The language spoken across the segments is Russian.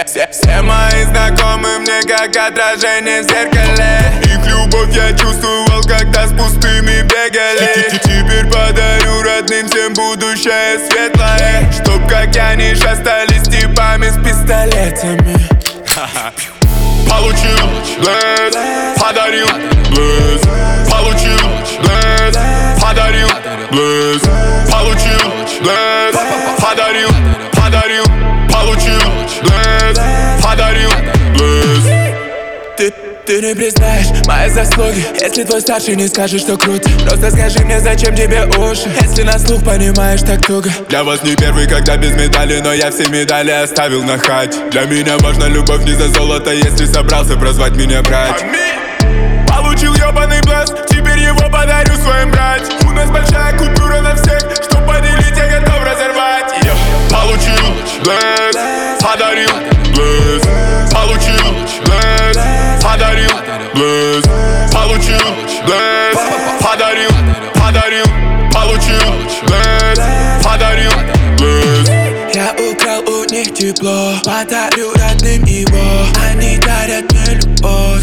Все мои знакомые мне как отражение в зеркале. Их любовь я чувствовал, когда с пустыми бегали. Теперь подарю родным всем будущее светлое, чтоб как я не шастали с типами с пистолетами. Получил блэд, подарил блэд. Получил блэд, подарил блэд. Получил блэд, подарил. Получил блэд, подарил блэд. Ты не признаешь мои заслуги, если твой старший не скажет, что круто. Просто скажи мне, зачем тебе уши, если на слух понимаешь так туго. Для вас не первый, когда без медали, но я все медали оставил на хате. Для меня важна любовь не за золото, если собрался прозвать меня брать. Получил ёбаный блэд, теперь его подарю своим братьям. У нас большая купюра на всех, чтоб поделить, я готов разорвать. Получил блэд, подарил блэд. Получил блэд, подарил блэд. Получил блэд, подарил. Получил блэд, подарил блэд. Я украл у них тепло, подарю родным его. Они дарят мне любовь.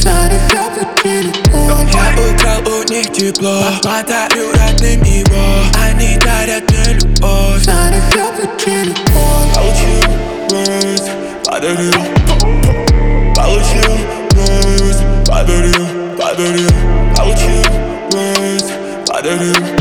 Я украл у них тепло, подарю родным его. Они дарят мне любовь. Получил блэд, подарил. Получил блэд, подарил. Получил блэд, подарил.